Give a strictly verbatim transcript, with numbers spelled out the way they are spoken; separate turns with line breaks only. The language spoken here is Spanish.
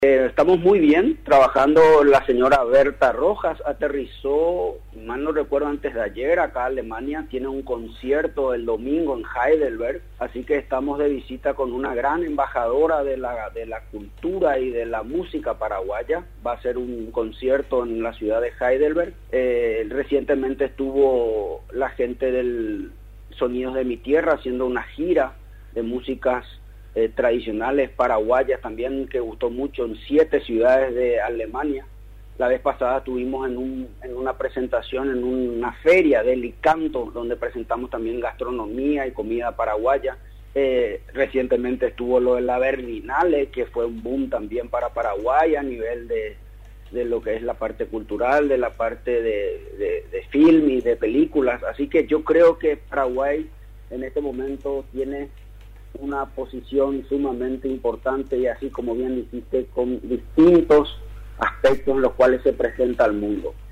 Eh, estamos muy bien trabajando. La señora Berta Rojas aterrizó, mal no recuerdo, antes de ayer acá a Alemania. Tiene un concierto el domingo en Heidelberg, así que estamos de visita con una gran embajadora de la, de la cultura y de la música paraguaya. Va a ser un concierto en la ciudad de Heidelberg. Eh, recientemente estuvo la gente del Sonidos de mi Tierra haciendo una gira de músicas Eh, tradicionales paraguayas también, que gustó mucho en siete ciudades de Alemania. La vez pasada estuvimos en, un, en una presentación, en una feria de Licanto, donde presentamos también gastronomía y comida paraguaya. Eh, recientemente estuvo lo de la Berlinale, que fue un boom también para Paraguay a nivel de, de lo que es la parte cultural, de la parte de, de, de film y de películas. Así que yo creo que Paraguay en este momento tiene una posición sumamente importante, y así como bien dijiste, con distintos aspectos en los cuales se presenta al mundo.